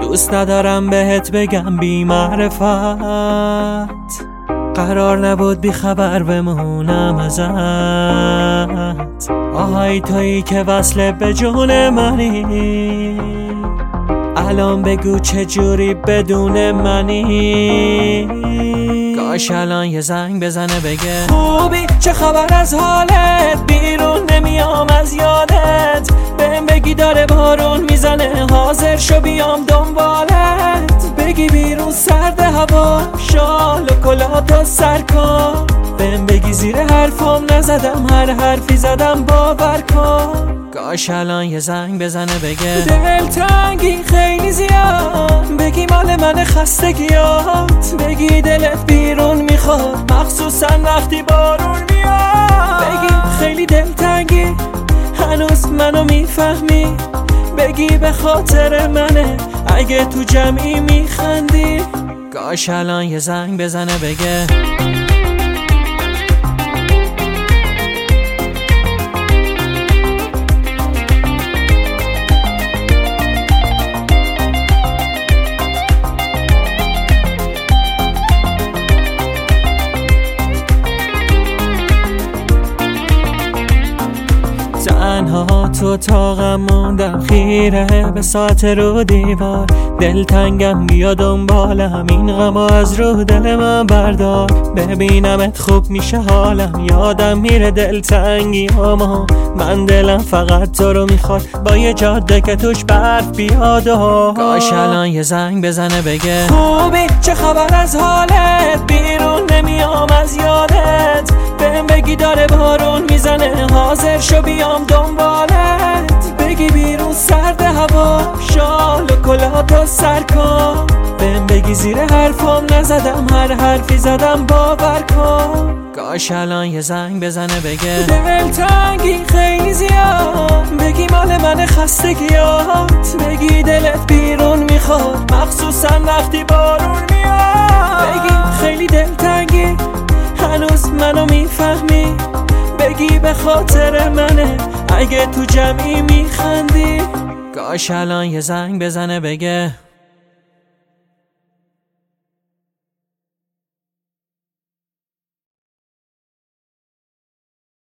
دوست ندارم بهت بگم بی معرفت، قرار نبود بی خبر بمونم ازت. آهای تویی که وصل به جون منی، الان بگو چجوری بدون منی. کاش الان یه زنگ بزنه بگه خوبی، چه خبر از حالت، بیرون نمیام از یادت. بهم بگی داره بارون میزنه، حاضر شو بیام دنبالت. بگی بیرون سرد هوا، شال و کلاتو سر کن. بهم بگی زیر حرفم نزدم، هر حرفی زدم باور کن. کاش الان یه زنگ بزنه بگه دلتنگی خیلی زیاد، بگی مال من خستگیات. بگی دلت بیرون میخواد، مخصوصا وقتی بارون میاد. بگی خیلی دلتنگی، هنوز منو میفهمی. بگی به خاطر منه، اگه تو جمعی میخندی. کاش الان یه زنگ بزنه بگه تنها تو اتاقم موندم، خیره به ساعت رو دیوار. دلتنگم بیا دنبالم، این غمو از رو دل من بردار. ببینمت خوب میشه حالم، یادم میره دلتنگی اما من دلم فقط تو رو میخواد، با یه جاده که توش برف بیاد. کاش الان یه زنگ بزنه بگه خوبی، چه خبر از حالت، بیرون نمیام از یادت. بهم بگی داره بارون میزنه، حاضر شو بیام دنبالت. بگی بیرون سرد هوا، شال و کلاتو سر کن. بهم بگی زیر حرفم نزدم، هر حرفی زدم باور کن. کاش الان یه زنگ بزنه بگه دلتنگی خیلی زیاد، بگی مال من خستگیات. بگی دلت بیرون میخواد، مخصوصا وقتی بارون میاد. بگی خیلی دلتنگی، هنوز منو میفهمی. بگی به خاطر منه، اگه تو جمعی میخندی. کاش الان یه زنگ بزنه بگه